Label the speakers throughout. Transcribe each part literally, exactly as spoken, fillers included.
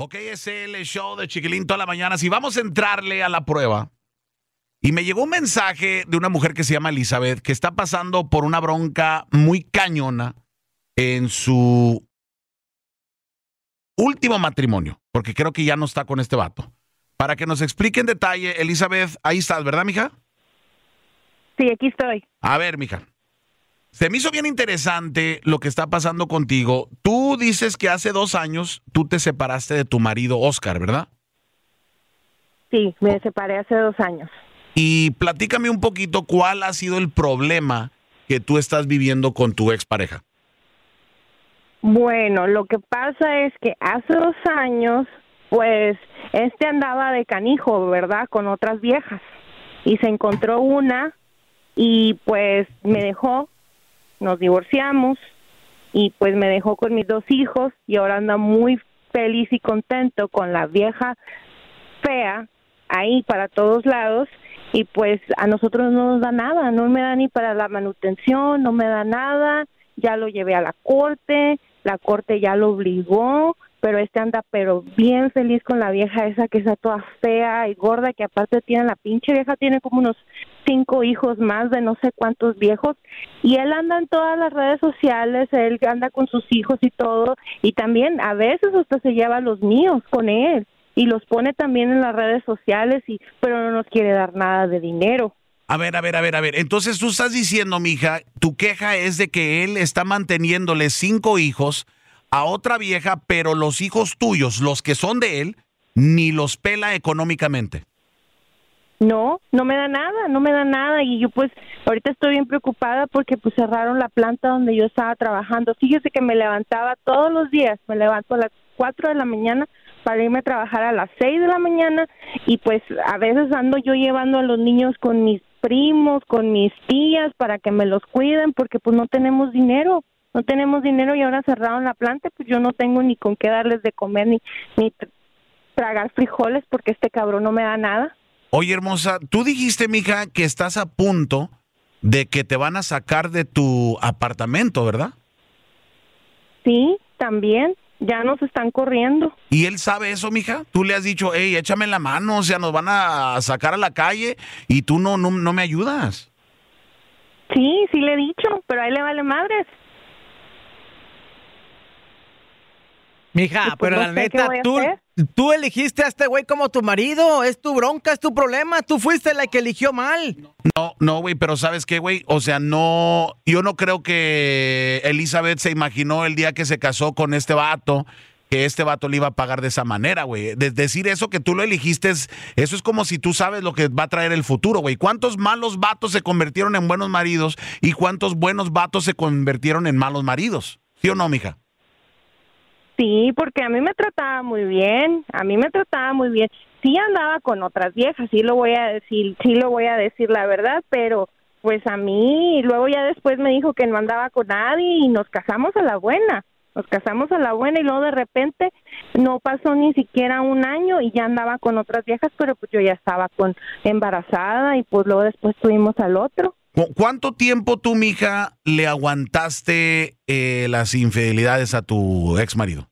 Speaker 1: Ok, es el show de Chiquilín toda la mañana. Si vamos a entrarle a la prueba. Y me llegó un mensaje de una mujer que se llama Elizabeth, que está pasando por una bronca muy cañona en su último matrimonio, porque creo que ya no está con este vato. Para que nos explique en detalle, Elizabeth, ahí estás, ¿verdad, mija?
Speaker 2: Sí, aquí estoy.
Speaker 1: A ver, mija. Se me hizo bien interesante lo que está pasando contigo. Tú dices que hace dos años tú te separaste de tu marido, Oscar, ¿verdad?
Speaker 2: Sí, me separé hace dos años.
Speaker 1: Y platícame un poquito cuál ha sido el problema que tú estás viviendo con tu expareja.
Speaker 2: Bueno, lo que pasa es que hace dos años, pues, este andaba de canijo, ¿verdad? Con otras viejas. Y se encontró una y, pues, me dejó. Nos divorciamos y, pues, me dejó con mis dos hijos y ahora anda muy feliz y contento con la vieja fea ahí para todos lados. Y pues a nosotros no nos da nada, no me da ni para la manutención, no me da nada, ya lo llevé a la corte, la corte ya lo obligó, pero este anda pero bien feliz con la vieja esa que está toda fea y gorda, que aparte tiene, la pinche vieja tiene como unos cinco hijos más de no sé cuántos viejos, y él anda en todas las redes sociales, él anda con sus hijos y todo, y también a veces hasta se lleva a los míos con él. Y los pone también en las redes sociales, y pero no nos quiere dar nada de dinero.
Speaker 1: A ver, a ver, a ver, a ver. Entonces tú estás diciendo, mija, tu queja es de que él está manteniéndole cinco hijos a otra vieja, pero los hijos tuyos, los que son de él, ni los pela económicamente.
Speaker 2: No, no me da nada, no me da nada. Y yo pues ahorita estoy bien preocupada porque pues cerraron la planta donde yo estaba trabajando. Fíjese que me levantaba todos los días, me levanto a las cuatro de la mañana para irme a trabajar a las seis de la mañana, y pues a veces ando yo llevando a los niños con mis primos, con mis tías para que me los cuiden, porque pues no tenemos dinero, no tenemos dinero y ahora cerraron la planta, pues yo no tengo ni con qué darles de comer ni, ni tragar frijoles porque este cabrón no me da nada.
Speaker 1: Oye, hermosa, tú dijiste, mija, que estás a punto de que te van a sacar de tu apartamento, ¿verdad?
Speaker 2: Sí, también. Ya nos están corriendo.
Speaker 1: ¿Y él sabe eso, mija? Tú le has dicho, hey, échame la mano, o sea, nos van a sacar a la calle y tú no, no, no me ayudas.
Speaker 2: Sí, sí le he dicho, pero a él le vale madres.
Speaker 3: Mija,
Speaker 2: pues
Speaker 3: pero
Speaker 2: no
Speaker 3: la
Speaker 2: sé
Speaker 3: neta,
Speaker 2: qué voy a
Speaker 3: tú,
Speaker 2: hacer.
Speaker 3: tú elegiste a este güey como tu marido, es tu bronca, es tu problema, tú fuiste la que eligió mal.
Speaker 1: No, no, güey, pero ¿sabes qué, güey? O sea, no, yo no creo que Elizabeth se imaginó el día que se casó con este vato, que este vato le iba a pagar de esa manera, güey. De decir eso que tú lo elegiste, es- eso es como si tú sabes lo que va a traer el futuro, güey. ¿Cuántos malos vatos se convirtieron en buenos maridos y cuántos buenos vatos se convirtieron en malos maridos? ¿Sí o no, mija?
Speaker 2: Sí, porque a mí me trataba muy bien, a mí me trataba muy bien. Sí andaba con otras viejas, sí lo voy a decir, sí lo voy a decir la verdad, pero pues a mí, y luego ya después me dijo que no andaba con nadie y nos casamos a la buena, nos casamos a la buena y luego de repente no pasó ni siquiera un año y ya andaba con otras viejas, pero pues yo ya estaba con embarazada y pues luego después tuvimos al otro.
Speaker 1: ¿Cu- ¿Cuánto tiempo tú, mija, le aguantaste eh, las infidelidades a tu ex marido?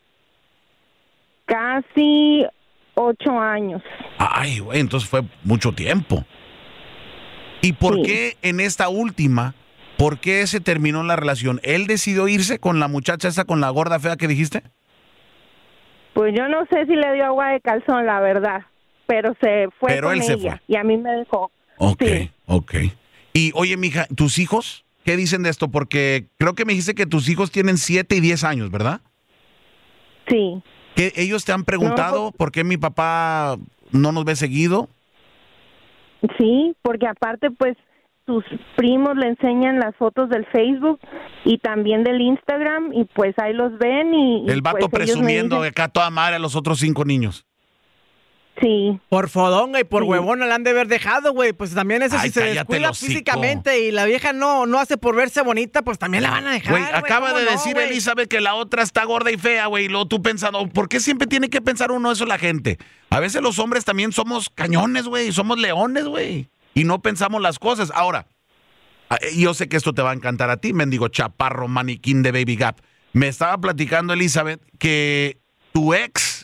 Speaker 2: Casi ocho años.
Speaker 1: Ay, güey, entonces fue mucho tiempo. ¿Y por
Speaker 2: Sí.
Speaker 1: qué en esta última, por qué se terminó la relación? ¿Él decidió irse con la muchacha esa, con la gorda fea que dijiste?
Speaker 2: Pues yo no sé si le dio agua de calzón, la verdad, pero se fue
Speaker 1: Pero
Speaker 2: con
Speaker 1: él se
Speaker 2: ella
Speaker 1: fue.
Speaker 2: y a mí me dejó.
Speaker 1: Ok,
Speaker 2: Sí.
Speaker 1: ok. Y oye, mija, ¿tus hijos qué dicen de esto? Porque creo que me dijiste que tus hijos tienen siete y diez años, ¿verdad?
Speaker 2: Sí.
Speaker 1: ¿Que ellos te han preguntado
Speaker 2: No, pues-
Speaker 1: por qué mi papá no nos ve seguido?
Speaker 2: Sí, porque aparte pues sus primos le enseñan las fotos del Facebook y también del Instagram y pues ahí los ven y, y,
Speaker 1: El vato
Speaker 2: pues, ellos me
Speaker 1: presumiendo
Speaker 2: dicen-
Speaker 1: acá toda madre a los otros cinco niños.
Speaker 2: Sí.
Speaker 3: Por fodonga y por
Speaker 2: Sí.
Speaker 3: huevona la han de haber dejado, güey. Pues también eso
Speaker 1: Ay,
Speaker 3: si se
Speaker 1: cállate el
Speaker 3: descuida
Speaker 1: hocico.
Speaker 3: físicamente y la vieja no, no hace por verse bonita, pues también la van a dejar.
Speaker 1: Güey, acaba
Speaker 3: ¿cómo
Speaker 1: de
Speaker 3: no,
Speaker 1: decir
Speaker 3: güey?
Speaker 1: Elizabeth que la otra está gorda y fea, güey, y luego tú pensando, ¿por qué siempre tiene que pensar uno eso la gente? A veces los hombres también somos cañones, güey, somos leones, güey, y no pensamos las cosas. Ahora, ah, yo sé que esto te va a encantar a ti, mendigo chaparro, maniquín de Baby Gap. Me estaba platicando Elizabeth que tu ex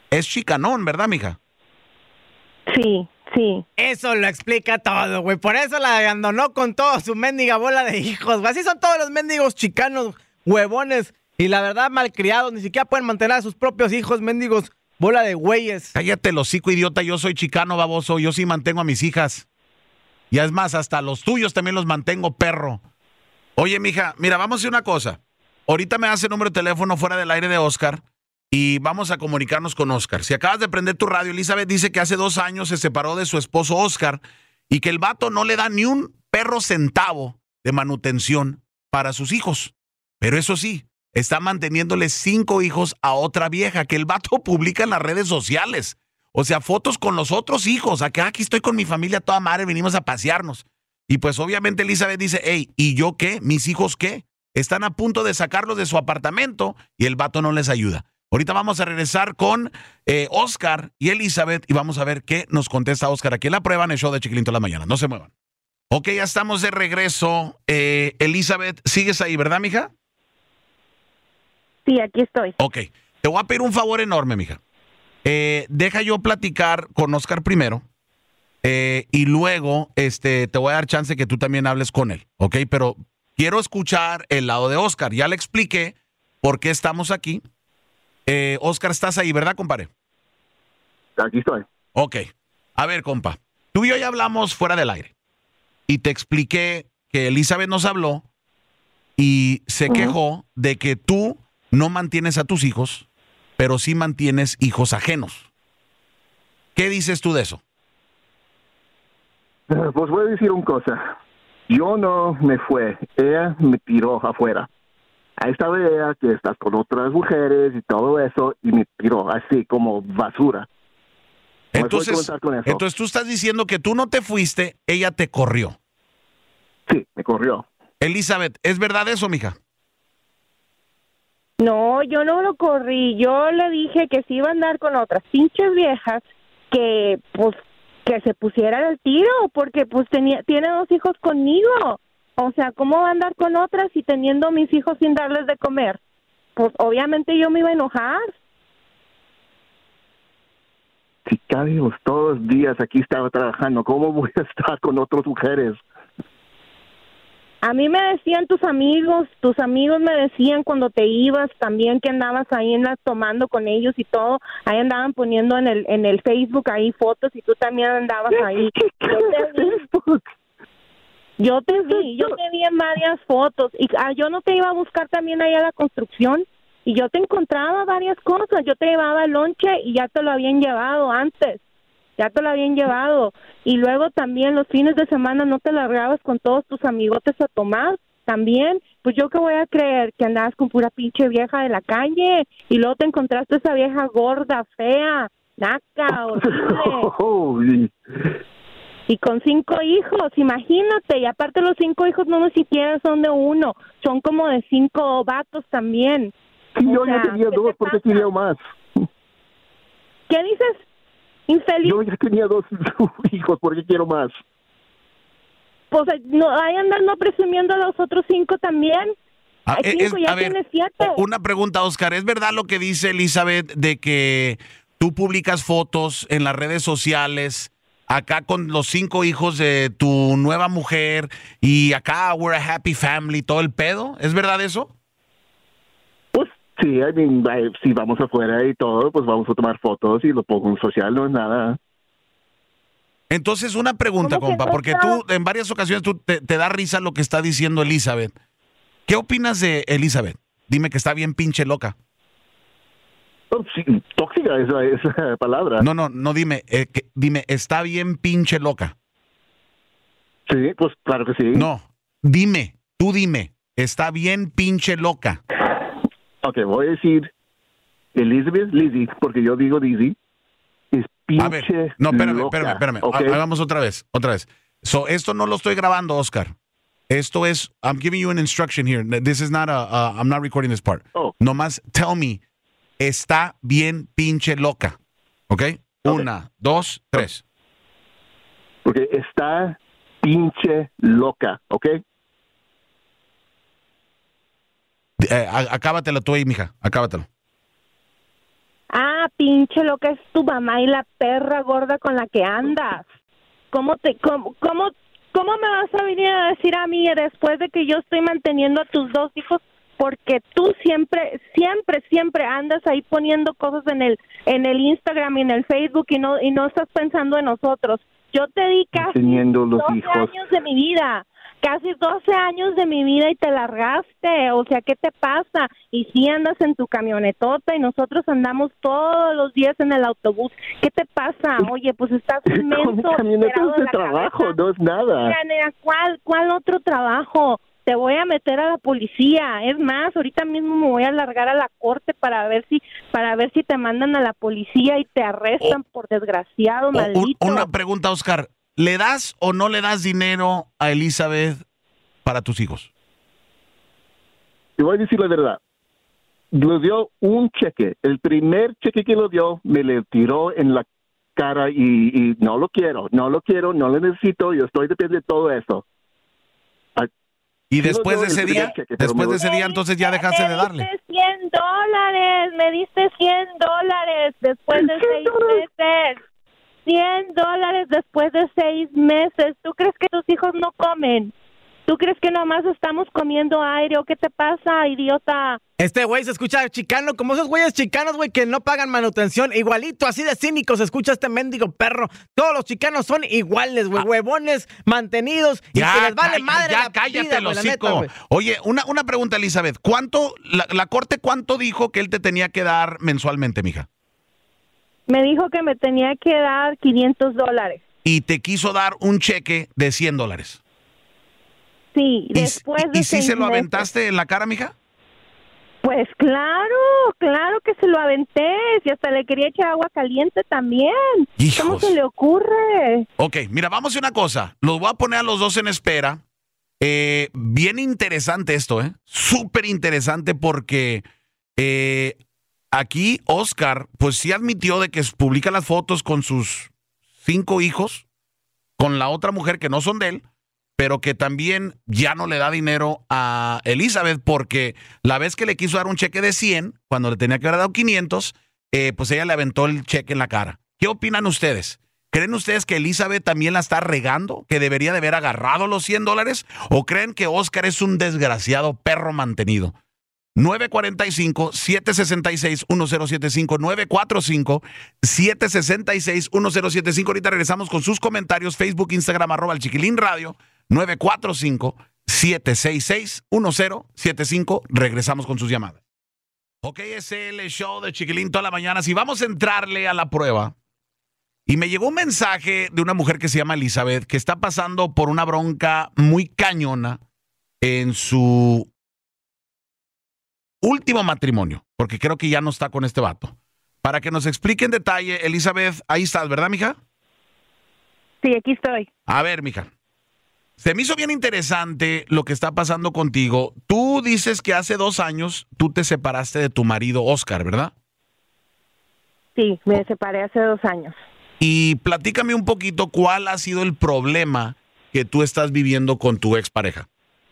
Speaker 1: es chicanón, ¿verdad, mija?
Speaker 2: Sí, sí.
Speaker 3: Eso lo explica todo, güey. Por eso la abandonó con toda su mendiga bola de hijos, güey. Así son todos los mendigos chicanos, huevones. Y la verdad, malcriados. Ni siquiera pueden mantener a sus propios hijos, mendigos. Bola de güeyes.
Speaker 1: Cállate, el hocico, idiota. Yo soy chicano, baboso. Yo sí mantengo a mis hijas. Y es más, hasta los tuyos también los mantengo, perro. Oye, mija, mira, vamos a hacer una cosa. Ahorita me hace el número de teléfono fuera del aire de Oscar y vamos a comunicarnos con Oscar. Si acabas de prender tu radio, Elizabeth dice que hace dos años se separó de su esposo Oscar y que el vato no le da ni un perro centavo de manutención para sus hijos. Pero eso sí, está manteniéndole cinco hijos a otra vieja que el vato publica en las redes sociales. O sea, fotos con los otros hijos. Acá, aquí estoy con mi familia toda madre, venimos a pasearnos. Y pues obviamente Elizabeth dice, hey, ¿y yo qué? ¿Mis hijos qué? Están a punto de sacarlos de su apartamento y el vato no les ayuda. Ahorita vamos a regresar con eh, Oscar y Elizabeth y vamos a ver qué nos contesta Oscar aquí en la prueba en el show de Chiquilín toda la mañana. No se muevan. Ok, ya estamos de regreso. Eh, Elizabeth, ¿sigues ahí, verdad, mija?
Speaker 2: Sí, aquí estoy.
Speaker 1: Ok, te voy a pedir un favor enorme, mija. Eh, deja yo platicar con Oscar primero eh, y luego este, te voy a dar chance que tú también hables con él, ¿ok? Pero quiero escuchar el lado de Oscar. Ya le expliqué por qué estamos aquí. Eh, Oscar, estás ahí, ¿verdad, compadre?
Speaker 4: Aquí estoy.
Speaker 1: Ok. A ver, compa. Tú y yo ya hablamos fuera del aire. Y te expliqué que Elizabeth nos habló y se uh-huh. quejó de que tú no mantienes a tus hijos, pero sí mantienes hijos ajenos. ¿Qué dices tú de eso?
Speaker 4: Pues voy a decir una cosa. Yo no me fue. Ella me tiró afuera. Ahí estaba ella, que estás con otras mujeres y todo eso, y me tiró así como basura. No
Speaker 1: entonces, entonces tú estás diciendo que tú no te fuiste, ella te corrió.
Speaker 4: Sí, me corrió.
Speaker 1: Elizabeth, ¿es verdad eso, mija?
Speaker 2: No, yo no lo corrí. Yo le dije que si iba a andar con otras pinches viejas, que pues que se pusiera el tiro, porque pues tenía tiene dos hijos conmigo. O sea, ¿cómo va a andar con otras y teniendo mis hijos sin darles de comer? Pues obviamente yo me iba a enojar.
Speaker 4: Si cabemos todos los días aquí estaba trabajando, ¿cómo voy a estar con otras mujeres?
Speaker 2: A mí me decían tus amigos, tus amigos me decían cuando te ibas también que andabas ahí en la, tomando con ellos y todo, ahí andaban poniendo en el en el Facebook ahí fotos y tú también andabas ahí. Yo te vi, yo te vi, yo te vi en varias fotos y ah, yo no te iba a buscar también ahí a la construcción y yo te encontraba varias cosas, yo te llevaba lonche y ya te lo habían llevado antes. Ya te lo habían llevado. Y luego también los fines de semana no te largabas con todos tus amigotes a tomar. También, pues yo que voy a creer que andabas con pura pinche vieja de la calle. Y luego te encontraste esa vieja gorda, fea, naca, horrible. Y con cinco hijos, imagínate. Y aparte los cinco hijos no ni siquiera son de uno. Son como de cinco vatos también.
Speaker 4: Sí, yo ya tenía dos, porque quería más.
Speaker 2: ¿Qué dices? Infeliz.
Speaker 4: Yo ya tenía dos hijos, ¿por qué quiero más?
Speaker 2: Pues no, ahí andando presumiendo a los otros cinco también.
Speaker 1: Ah,
Speaker 2: Hay cinco,
Speaker 1: es,
Speaker 2: ya
Speaker 1: a ver,
Speaker 2: tienes siete.
Speaker 1: Una pregunta, Oscar. ¿Es verdad lo que dice Elizabeth de que tú publicas fotos en las redes sociales acá con los cinco hijos de tu nueva mujer y acá we're a happy family, todo el pedo? ¿Es verdad eso?
Speaker 4: Sí, I mean, si vamos afuera y todo, pues vamos a tomar fotos y lo pongo en social, no es nada.
Speaker 1: Entonces, una pregunta, compa, no porque tú en varias ocasiones tú te, te da risa lo que está diciendo Elizabeth. ¿Qué opinas de Elizabeth? Dime que está bien pinche loca.
Speaker 4: Oh, sí, tóxica esa, esa palabra.
Speaker 1: No, no, no dime, eh, que, dime, está bien pinche loca.
Speaker 4: Sí, pues claro que sí.
Speaker 1: No, dime, tú dime, está bien pinche loca.
Speaker 4: Ok, voy a decir Elizabeth Lizzie, porque yo digo Lizzie, es pinche
Speaker 1: a ver, no, espérame,
Speaker 4: loca.
Speaker 1: espérame, espérame.
Speaker 4: Okay.
Speaker 1: Hagamos otra vez, otra vez. So, esto no lo estoy grabando, Oscar. Esto es, I'm giving you an instruction here. This is not a, uh, I'm not recording this part.
Speaker 4: Oh.
Speaker 1: Nomás tell me, está bien pinche loca. ¿Ok? okay. Una, dos, tres.
Speaker 4: Porque está pinche loca, ¿ok?
Speaker 1: Eh, acábatelo tú ahí, mija. Acábatelo.
Speaker 2: Ah, pinche lo que es tu mamá y la perra gorda con la que andas. ¿Cómo te, cómo, cómo, cómo me vas a venir a decir a mí después de que yo estoy manteniendo a tus dos hijos? Porque tú siempre, siempre, siempre andas ahí poniendo cosas en el, en el Instagram y en el Facebook y no, y no estás pensando en nosotros. Yo te di casi
Speaker 4: Teniendo los
Speaker 2: doce
Speaker 4: hijos.
Speaker 2: años de mi vida, casi doce años de mi vida y te largaste. O sea, ¿qué te pasa? Y si andas en tu camionetota y nosotros andamos todos los días en el autobús. ¿Qué te pasa? Oye, pues estás inmenso.
Speaker 4: Con camionetas
Speaker 2: operado
Speaker 4: de
Speaker 2: la
Speaker 4: trabajo,
Speaker 2: cabeza.
Speaker 4: no es nada.
Speaker 2: Mira, nena, ¿cuál, cuál otro trabajo? Te voy a meter a la policía. Es más, ahorita mismo me voy a largar a la corte para ver si para ver si te mandan a la policía y te arrestan por desgraciado,
Speaker 1: O- un-
Speaker 2: maldito.
Speaker 1: una pregunta, Oscar. ¿Le das o no le das dinero a Elizabeth para tus hijos?
Speaker 4: Te voy a decir la verdad. Lo dio un cheque. El primer cheque que lo dio me le tiró en la cara y, y no lo quiero, no lo quiero, no lo necesito. Yo estoy dependiente de todo eso.
Speaker 1: Y
Speaker 4: Sí,
Speaker 1: después
Speaker 4: no,
Speaker 1: de
Speaker 4: el
Speaker 1: ese
Speaker 4: primer
Speaker 1: día,
Speaker 4: cheque, pero
Speaker 1: después
Speaker 4: me
Speaker 1: de
Speaker 4: lo-
Speaker 1: ese día, entonces ya dejaste de darle.
Speaker 2: Me diste cien dólares, me diste cien dólares después de
Speaker 4: ¿cien
Speaker 2: seis
Speaker 4: dólares?
Speaker 2: meses. cien dólares después de seis meses. ¿Tú crees que tus hijos no comen? ¿Tú crees que nomás estamos comiendo aire o qué te pasa, idiota?
Speaker 3: Este güey se escucha chicano, como esos güeyes chicanos, güey, que no pagan manutención. Igualito, así de cínico se escucha este mendigo perro. Todos los chicanos son iguales, güey, huevones, mantenidos, y
Speaker 1: Ya,
Speaker 3: que les vale
Speaker 1: cá-
Speaker 3: madre
Speaker 1: ya
Speaker 3: la
Speaker 1: cállate,
Speaker 3: vida,
Speaker 1: el
Speaker 3: güey, la
Speaker 1: hocico.
Speaker 3: neta, güey.
Speaker 1: Oye, una, una pregunta, Elizabeth. ¿Cuánto, la, la corte cuánto dijo que él te tenía que dar mensualmente, mija?
Speaker 2: Me dijo que me tenía que dar quinientos dólares.
Speaker 1: Y te quiso dar un cheque de cien dólares.
Speaker 2: Sí,
Speaker 1: ¿Y,
Speaker 2: después
Speaker 1: y-
Speaker 2: de
Speaker 1: y sí
Speaker 2: seis
Speaker 1: se lo
Speaker 2: meses.
Speaker 1: aventaste en la cara, mija?
Speaker 2: Pues claro, claro que se lo aventé. Y hasta le quería echar agua caliente también. ¿Cómo
Speaker 1: Hijos.
Speaker 2: se le ocurre?
Speaker 1: Ok, mira, vamos a hacer una cosa. Los voy a poner a los dos en espera. Eh, bien interesante esto, ¿eh? Súper interesante porque eh, aquí Oscar, pues sí admitió de que publica las fotos con sus cinco hijos, con la otra mujer que no son de él, pero que también ya no le da dinero a Elizabeth porque la vez que le quiso dar un cheque de cien, cuando le tenía que haber dado quinientos, eh, pues ella le aventó el cheque en la cara. ¿Qué opinan ustedes? ¿Creen ustedes que Elizabeth también la está regando? ¿Que debería de haber agarrado los cien dólares? ¿O creen que Oscar es un desgraciado perro mantenido? nueve cuatro cinco, siete seis seis, uno cero siete cinco, nueve cuatro cinco, siete seis seis, uno cero siete cinco. Ahorita regresamos con sus comentarios. Facebook, Instagram, arroba el Chiquilín Radio. nueve cuatro cinco, siete seis seis, uno cero siete cinco. Regresamos con sus llamadas. Ok, es el show de Chiquilín toda la mañana. Si vamos a entrarle a la prueba. Y me llegó un mensaje de una mujer que se llama Elizabeth, que está pasando por una bronca muy cañona en su último matrimonio, porque creo que ya no está con este vato. Para que nos explique en detalle, Elizabeth, ahí estás, ¿verdad, mija?
Speaker 2: Sí, aquí estoy.
Speaker 1: A ver, mija. Se me hizo bien interesante lo que está pasando contigo. Tú dices que hace dos años tú te separaste de tu marido, Oscar, ¿verdad?
Speaker 2: Sí, me separé hace dos años.
Speaker 1: Y platícame un poquito cuál ha sido el problema que tú estás viviendo con tu expareja.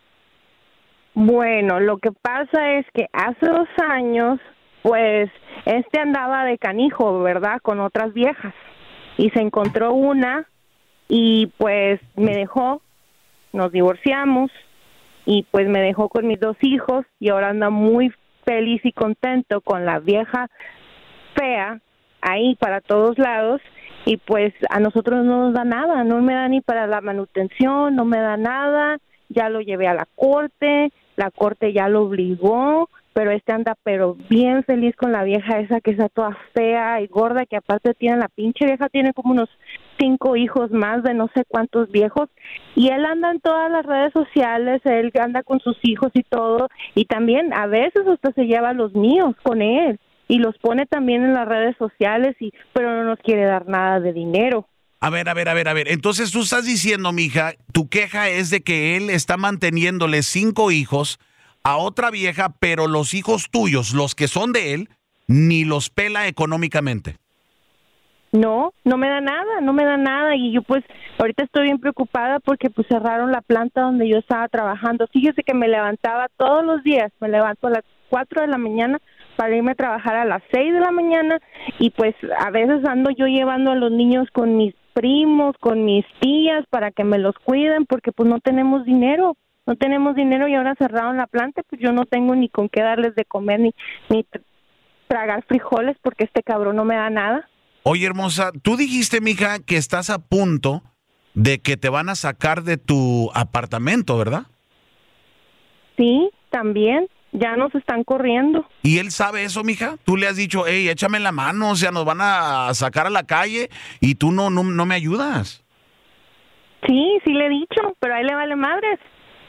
Speaker 2: Bueno, lo que pasa es que hace dos años, pues, este andaba de canijo, ¿verdad? Con otras viejas. Y se encontró una y, pues, me dejó. Nos divorciamos y, pues, me dejó con mis dos hijos y ahora anda muy feliz y contento con la vieja fea ahí para todos lados. Y, pues, a nosotros no nos da nada. No me da ni para la manutención, no me da nada. Ya lo llevé a la corte. La corte ya lo obligó, pero este anda pero bien feliz con la vieja esa que está toda fea y gorda, que aparte tiene, la pinche vieja tiene como unos cinco hijos más de no sé cuántos viejos, y él anda en todas las redes sociales, él anda con sus hijos y todo, y también a veces hasta se lleva a los míos con él, y los pone también en las redes sociales, y pero no nos quiere dar nada de dinero.
Speaker 1: A ver, a ver, a ver, a ver. Entonces tú estás diciendo, mija, tu queja es de que él está manteniéndole cinco hijos a otra vieja, pero los hijos tuyos, los que son de él, ni los pela económicamente.
Speaker 2: No, no me da nada, no me da nada, y yo pues ahorita estoy bien preocupada porque pues cerraron la planta donde yo estaba trabajando. Fíjese que me levantaba todos los días, me levanto a las cuatro de la mañana para irme a trabajar a las seis de la mañana y pues a veces ando yo llevando a los niños con mis primos, con mis tías para que me los cuiden porque pues no tenemos dinero, no tenemos dinero y ahora cerraron la planta, pues yo no tengo ni con qué darles de comer ni, ni tragar frijoles porque este cabrón no me da nada.
Speaker 1: Oye, hermosa, tú dijiste, mija, que estás a punto de que te van a sacar de tu apartamento, ¿verdad?
Speaker 2: Sí, también. Ya nos están corriendo.
Speaker 1: ¿Y él sabe eso, mija? Tú le has dicho, hey, échame la mano, o sea, nos van a sacar a la calle y tú no, no, no me ayudas.
Speaker 2: Sí, sí le he dicho, pero a él le vale madres.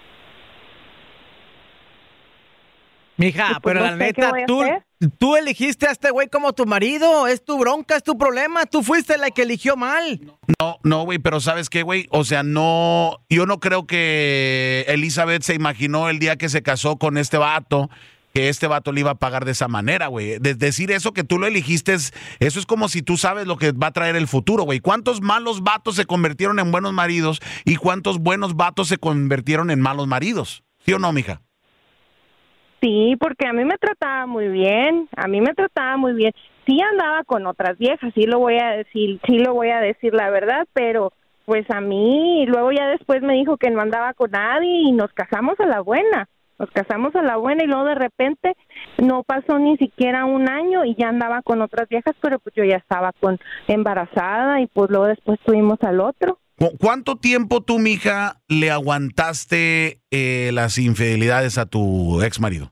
Speaker 3: Mija,
Speaker 2: pues
Speaker 3: pero
Speaker 2: no
Speaker 3: la
Speaker 2: sé
Speaker 3: neta,
Speaker 2: qué voy a
Speaker 3: tú,
Speaker 2: hacer.
Speaker 3: tú elegiste a este güey como tu marido. Es tu bronca, es tu problema. Tú fuiste la que eligió mal.
Speaker 1: No, no, güey, pero ¿sabes qué, güey? O sea, no, yo no creo que Elizabeth se imaginó el día que se casó con este vato, que este vato le iba a pagar de esa manera, güey. De decir eso que tú lo elegiste, eso es como si tú sabes lo que va a traer el futuro, güey. ¿Cuántos malos vatos se convirtieron en buenos maridos y cuántos buenos vatos se convirtieron en malos maridos? ¿Sí o no, mija?
Speaker 2: Sí, porque a mí me trataba muy bien, a mí me trataba muy bien. Sí andaba con otras viejas, sí lo voy a decir, sí lo voy a decir la verdad, pero pues a mí, luego ya después me dijo que no andaba con nadie y nos casamos a la buena, nos casamos a la buena y luego de repente no pasó ni siquiera un año y ya andaba con otras viejas, pero pues yo ya estaba con embarazada y pues luego después tuvimos al otro.
Speaker 1: ¿Cu- ¿Cuánto tiempo tú, mija, le aguantaste eh, las infidelidades a tu ex marido?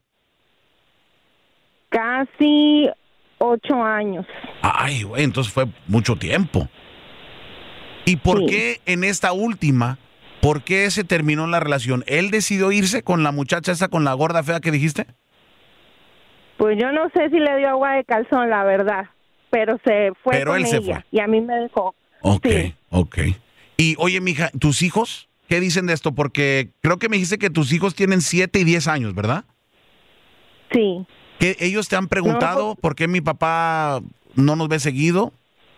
Speaker 2: Casi ocho años.
Speaker 1: Ay, güey, entonces fue mucho tiempo. ¿Y por
Speaker 2: Sí.
Speaker 1: qué en esta última, por qué se terminó la relación? ¿Él decidió irse con la muchacha esa, con la gorda fea que dijiste?
Speaker 2: Pues yo no sé si le dio agua de calzón, la verdad, pero se fue
Speaker 1: Pero
Speaker 2: con
Speaker 1: él se
Speaker 2: ella
Speaker 1: fue.
Speaker 2: y a mí me dejó.
Speaker 1: Ok,
Speaker 2: Sí.
Speaker 1: ok. Y oye, mija, ¿tus hijos qué dicen de esto? Porque creo que me dijiste que tus hijos tienen siete y diez años, ¿verdad?
Speaker 2: Sí.
Speaker 1: ¿Que ellos te han preguntado
Speaker 2: No.
Speaker 1: por qué mi papá no nos ve seguido?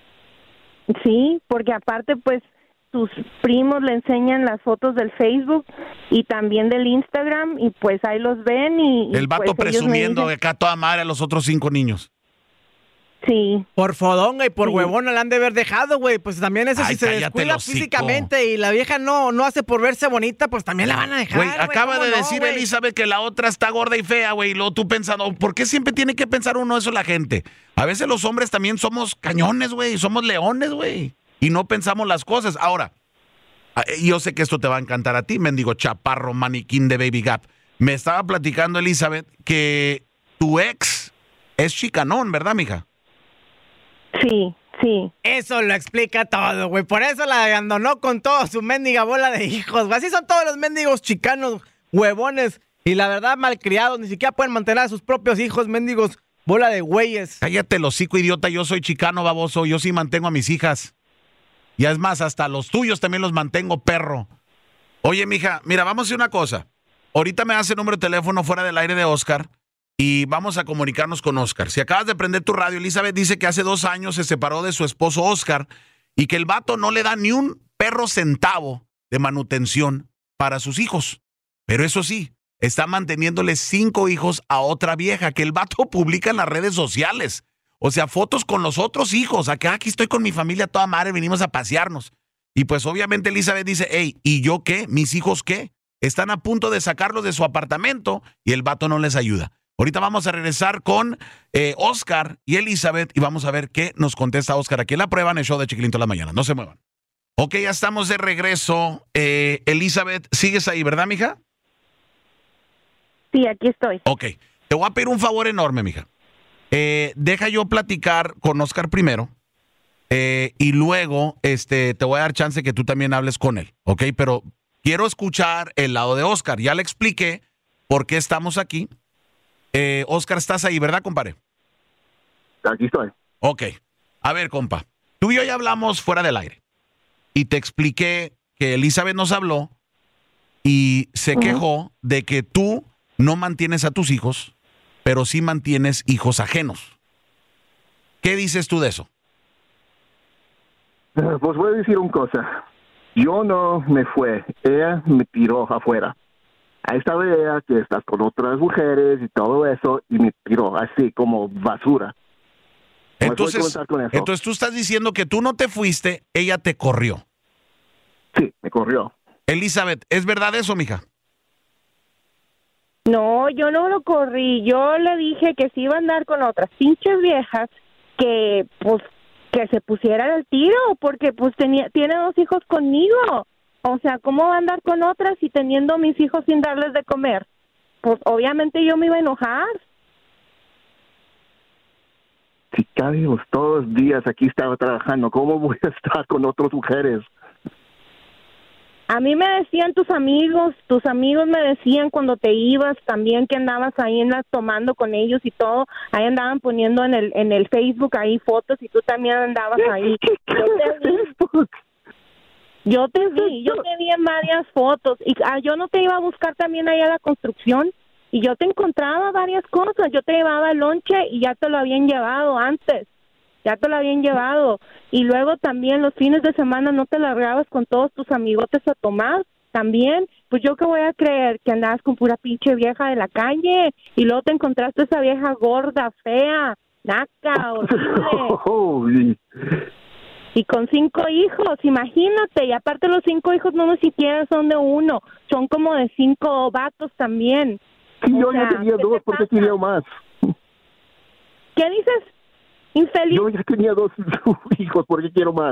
Speaker 2: Sí, porque aparte pues sus primos le enseñan las fotos del Facebook y también del Instagram y pues ahí los ven y... y,
Speaker 1: El vato
Speaker 2: pues, ellos me
Speaker 1: presumiendo de
Speaker 2: dicen-
Speaker 1: acá toda madre a los otros cinco niños.
Speaker 2: Sí,
Speaker 3: Por fodonga y por
Speaker 2: Sí.
Speaker 3: huevona la han de haber dejado, güey. Pues también eso
Speaker 1: Ay,
Speaker 3: si se
Speaker 1: cállate el
Speaker 3: descuida
Speaker 1: hocico.
Speaker 3: físicamente y la vieja no, no hace por verse bonita, pues también la van a dejar.
Speaker 1: Güey, acaba
Speaker 3: ¿cómo
Speaker 1: de
Speaker 3: no,
Speaker 1: decir
Speaker 3: güey?
Speaker 1: Elizabeth que la otra está gorda y fea, güey, y luego tú pensando, ¿por qué siempre tiene que pensar uno eso la gente? A veces los hombres también somos cañones, güey, somos leones, güey, y no pensamos las cosas. Ahora, ah, yo sé que esto te va a encantar a ti, mendigo chaparro, maniquín de Baby Gap. Me estaba platicando Elizabeth que tu ex es chicanón, ¿verdad, mija?
Speaker 2: sí, sí.
Speaker 3: Eso lo explica todo, güey. Por eso la abandonó con toda su mendiga bola de hijos, güey. Así son todos los mendigos chicanos, huevones. Y la verdad, malcriados. Ni siquiera pueden mantener a sus propios hijos, mendigos. Bola de güeyes.
Speaker 1: Cállate el hocico, idiota, yo soy chicano, baboso, yo sí mantengo a mis hijas. Y es más, hasta los tuyos también los mantengo, perro. Oye, mija, mira, vamos a hacer una cosa. Ahorita me hace el número de teléfono fuera del aire de Oscar y vamos a comunicarnos con Oscar. Si acabas de prender tu radio, Elizabeth dice que hace dos años se separó de su esposo Oscar y que el vato no le da ni un perro centavo de manutención para sus hijos. Pero eso sí, está manteniéndole cinco hijos a otra vieja que el vato publica en las redes sociales. O sea, fotos con los otros hijos. Acá, aquí estoy con mi familia toda madre, venimos a pasearnos. Y pues obviamente Elizabeth dice, hey, ¿y yo qué? ¿Mis hijos qué? Están a punto de sacarlos de su apartamento y el vato no les ayuda. Ahorita vamos a regresar con eh, Oscar y Elizabeth y vamos a ver qué nos contesta Oscar aquí en la prueba en el show de Chiquilín toda la mañana. No se muevan. Ok, ya estamos de regreso. Eh, Elizabeth, ¿sigues ahí, verdad, mija?
Speaker 2: Sí, aquí estoy.
Speaker 1: Ok, te voy a pedir un favor enorme, mija. Eh, deja yo platicar con Oscar primero eh, y luego este, te voy a dar chance que tú también hables con él, ¿ok? Pero quiero escuchar el lado de Oscar. Ya le expliqué por qué estamos aquí. Eh, Oscar, estás ahí, ¿verdad, compadre?
Speaker 4: Aquí estoy.
Speaker 1: Ok. A ver, compa, tú y yo ya hablamos fuera del aire y te expliqué que Elizabeth nos habló y se
Speaker 2: Ujú.
Speaker 1: quejó de que tú no mantienes a tus hijos, pero sí mantienes hijos ajenos. ¿Qué dices tú de eso?
Speaker 4: Eh, Pues voy a decir una cosa. Yo no me fue. Ella me tiró afuera. Ahí está ella que estás con otras mujeres y todo eso y me tiró así como basura. ¿Cómo puedo
Speaker 1: Entonces,
Speaker 4: comenzar con eso?
Speaker 1: entonces tú estás diciendo que tú no te fuiste, ella te corrió.
Speaker 4: Sí, me corrió.
Speaker 1: Elizabeth, ¿es verdad eso, mija?
Speaker 2: No, yo no lo corrí. Yo le dije que si iba a andar con otras pinches viejas, que pues que se pusiera al tiro, porque pues tenía tiene dos hijos conmigo. O sea, ¿cómo va a andar con otras y teniendo mis hijos sin darles de comer? Pues obviamente yo me iba a enojar.
Speaker 4: Si cabemos todos los días aquí estaba trabajando, ¿cómo voy a estar con otras mujeres?
Speaker 2: A mí me decían tus amigos, tus amigos me decían cuando te ibas también que andabas ahí en la, tomando con ellos y todo, ahí andaban poniendo en el en el Facebook ahí fotos y tú también andabas ahí. Yo te vi, yo te vi, yo te vi en varias fotos y ah, yo no te iba a buscar también ahí a la construcción y yo te encontraba varias cosas, yo te llevaba el lonche y ya te lo habían llevado antes. Ya te lo habían llevado. Y luego también los fines de semana no te largabas con todos tus amigotes a tomar. También, pues yo qué voy a creer, que andabas con pura pinche vieja de la calle. Y luego te encontraste esa vieja gorda, fea, naca, horrible. Y con cinco hijos, imagínate. Y aparte los cinco hijos no ni siquiera son de uno. Son como de cinco vatos también.
Speaker 4: Sí,
Speaker 2: O
Speaker 4: yo
Speaker 2: sea,
Speaker 4: ya tenía
Speaker 2: ¿qué
Speaker 4: dos
Speaker 2: te
Speaker 4: porque
Speaker 2: pasa?
Speaker 4: quería más.
Speaker 2: ¿Qué dices? Infeliz.
Speaker 4: Yo ya tenía dos hijos porque quiero más.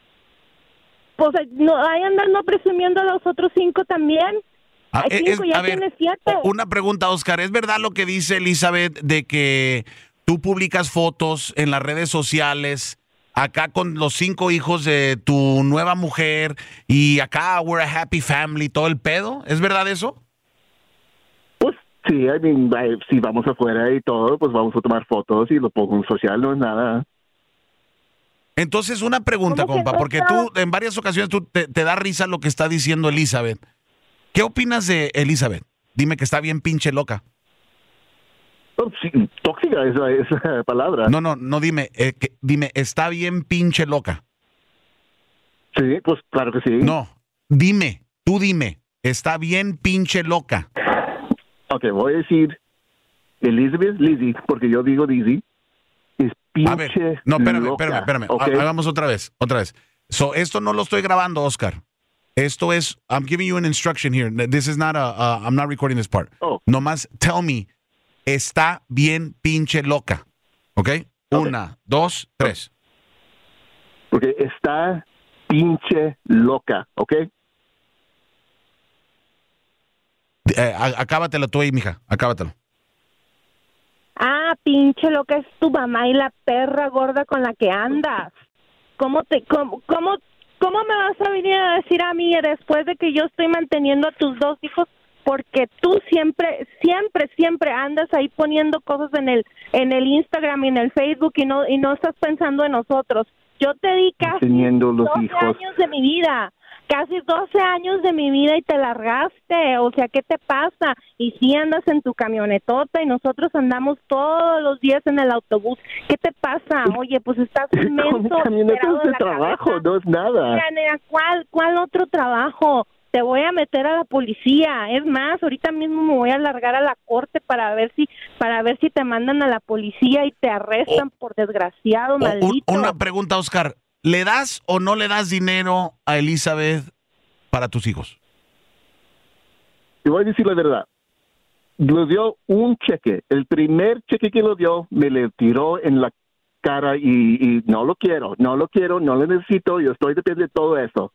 Speaker 2: Pues no, ahí andando presumiendo a los otros cinco también.
Speaker 1: Ah,
Speaker 2: Hay
Speaker 1: es-
Speaker 2: cinco, ya
Speaker 1: a ver,
Speaker 2: tienes siete.
Speaker 1: una pregunta, Oscar. ¿Es verdad lo que dice Elizabeth de que tú publicas fotos en las redes sociales acá con los cinco hijos de tu nueva mujer y acá we're a happy family, todo el pedo? ¿Es verdad eso?
Speaker 4: Pues sí, I mean, eh, si vamos afuera y todo, pues vamos a tomar fotos y lo pongo en social, no es nada.
Speaker 1: Entonces, una pregunta,
Speaker 2: ¿Cómo que
Speaker 1: compa,
Speaker 2: no
Speaker 1: porque
Speaker 2: está?
Speaker 1: tú en varias ocasiones tú te, te da risa lo que está diciendo Elizabeth. ¿Qué opinas de Elizabeth? Dime que está bien pinche loca.
Speaker 4: Oh, sí, tóxica esa, esa palabra.
Speaker 1: No, no, no dime, eh, que- dime, está bien pinche loca.
Speaker 4: Sí, pues claro que sí.
Speaker 1: No, dime, tú dime, está bien pinche loca.
Speaker 4: Ok, voy a decir Elizabeth Lizzie, porque yo digo Lizzie. Es pinche
Speaker 1: A ver, no, espérame,
Speaker 4: loca,
Speaker 1: espérame, espérame.
Speaker 4: ¿ok?
Speaker 1: Ha- Hagamos otra vez, otra vez. So, esto no lo estoy grabando, Oscar. Esto es, I'm giving you an instruction here. This is not a, uh, I'm not recording this part.
Speaker 4: Oh.
Speaker 1: Nomás tell me, está bien pinche loca. ¿Ok? Una, dos, tres.
Speaker 4: Porque está pinche loca, ¿ok?
Speaker 1: Eh, a- acábatelo tú ahí, mija. Acábatelo.
Speaker 2: Ah, pinche lo que es tu mamá y la perra gorda con la que andas. ¿Cómo te, cómo, cómo, cómo me vas a venir a decir a mí después de que yo estoy manteniendo a tus dos hijos? Porque tú siempre, siempre, siempre andas ahí poniendo cosas en el, en el Instagram y en el Facebook y no, y no estás pensando en nosotros. Yo te di casi
Speaker 4: Teniendo los
Speaker 2: doce
Speaker 4: hijos.
Speaker 2: años de mi vida. Casi doce años de mi vida y te largaste, o sea, ¿qué te pasa? Y si andas en tu camionetota y nosotros andamos todos los días en el autobús, ¿qué te pasa? Oye, pues estás inmenso.
Speaker 4: Con camionetas
Speaker 2: operado
Speaker 4: de
Speaker 2: la
Speaker 4: trabajo,
Speaker 2: cabeza.
Speaker 4: no es nada.
Speaker 2: Mira, nena, ¿cuál, ¿cuál otro trabajo? Te voy a meter a la policía. Es más, ahorita mismo me voy a largar a la corte para ver si para ver si te mandan a la policía y te arrestan por desgraciado,
Speaker 1: O- un-
Speaker 2: maldito.
Speaker 1: una pregunta, Oscar. ¿Le das o no le das dinero a Elizabeth para tus hijos?
Speaker 4: Te voy a decir la verdad. Le dio un cheque. El primer cheque que lo dio, me le tiró en la cara y, y no lo quiero, no lo quiero, no lo necesito, yo estoy dependiente de todo eso.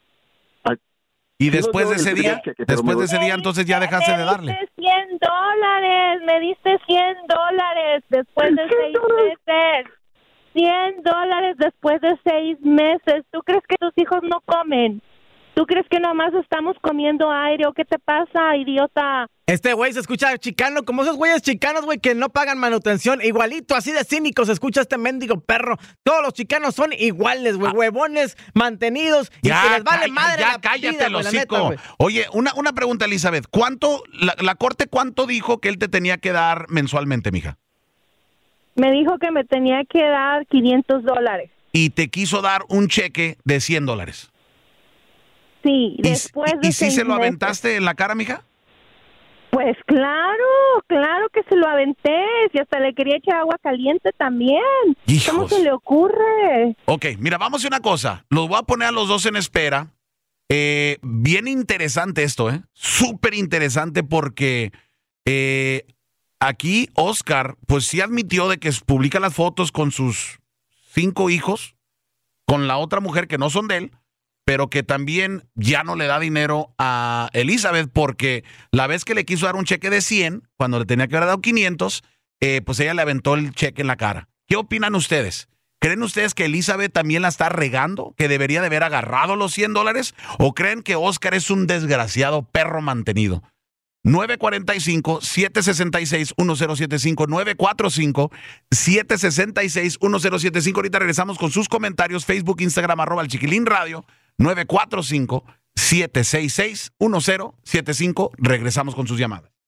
Speaker 1: Y
Speaker 4: Sí lo
Speaker 1: después
Speaker 4: dio
Speaker 1: de
Speaker 4: el
Speaker 1: ese
Speaker 4: primer
Speaker 1: día,
Speaker 4: cheque, pero
Speaker 1: después
Speaker 4: me-
Speaker 1: de ese día, entonces ya dejaste de darle.
Speaker 2: Me diste cien dólares, me diste cien dólares después de
Speaker 4: ¿cien
Speaker 2: seis
Speaker 4: dólares?
Speaker 2: meses. cien dólares después de seis meses. ¿Tú crees que tus hijos no comen? ¿Tú crees que nomás estamos comiendo aire o qué te pasa, idiota?
Speaker 3: Este güey se escucha chicano, como esos güeyes chicanos, güey, que no pagan manutención. Igualito, así de cínico se escucha este mendigo perro. Todos los chicanos son iguales, güey, huevones, mantenidos, y
Speaker 1: Ya,
Speaker 3: que les vale
Speaker 1: calla-
Speaker 3: madre
Speaker 1: ya
Speaker 3: la
Speaker 1: cállate,
Speaker 3: vida,
Speaker 1: el
Speaker 3: güey, la neta,
Speaker 1: hocico.
Speaker 3: güey.
Speaker 1: Oye, una, una pregunta, Elizabeth. ¿Cuánto, la, la corte cuánto dijo que él te tenía que dar mensualmente, mija?
Speaker 2: Me dijo que me tenía que dar quinientos dólares.
Speaker 1: Y te quiso dar un cheque de cien dólares.
Speaker 2: Sí,
Speaker 1: ¿Y,
Speaker 2: después
Speaker 1: y-
Speaker 2: de
Speaker 1: y sí
Speaker 2: seis
Speaker 1: se lo
Speaker 2: meses.
Speaker 1: aventaste en la cara, mija?
Speaker 2: Pues claro, claro que se lo aventé, y hasta le quería echar agua caliente también.
Speaker 1: Hijos.
Speaker 2: ¿Cómo se le ocurre?
Speaker 1: Ok, mira, vamos a hacer una cosa. Los voy a poner a los dos en espera. Eh, bien interesante esto, ¿eh? Súper interesante porque eh, aquí Oscar, pues sí admitió de que publica las fotos con sus cinco hijos, con la otra mujer que no son de él, pero que también ya no le da dinero a Elizabeth porque la vez que le quiso dar un cheque de cien, cuando le tenía que haber dado quinientos, eh, pues ella le aventó el cheque en la cara. ¿Qué opinan ustedes? ¿Creen ustedes que Elizabeth también la está regando? ¿Que debería de haber agarrado los cien dólares? ¿O creen que Oscar es un desgraciado perro mantenido? nueve cuatro cinco, siete seis seis, uno cero siete cinco, nueve cuatro cinco, siete seis seis, uno cero siete cinco. Ahorita regresamos con sus comentarios. Facebook, Instagram, arroba el Chiquilín Radio. nueve cuatro cinco, siete seis seis, uno cero siete cinco. Regresamos con sus llamadas.